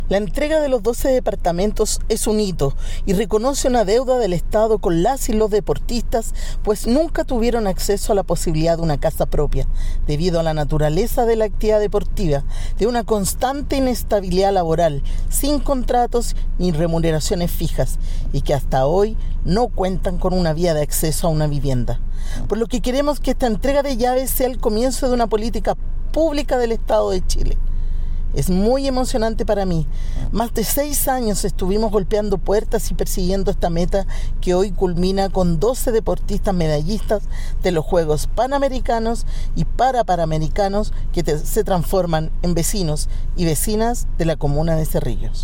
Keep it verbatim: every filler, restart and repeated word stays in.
La entrega de los doce departamentos es un hito y reconoce una deuda del Estado con las y los deportistas, pues nunca tuvieron acceso a la posibilidad de una casa propia, debido a la naturaleza de la actividad deportiva, de una constante inestabilidad laboral, sin contratos ni remuneraciones fijas, y que hasta hoy no cuentan con una vía de acceso a una vivienda. Por lo que queremos que esta entrega de llaves sea el comienzo de una política pública del Estado de Chile. Es muy emocionante para mí. Más de seis años estuvimos golpeando puertas y persiguiendo esta meta que hoy culmina con doce deportistas medallistas de los Juegos Panamericanos y Parapanamericanos que te, se transforman en vecinos y vecinas de la comuna de Cerrillos.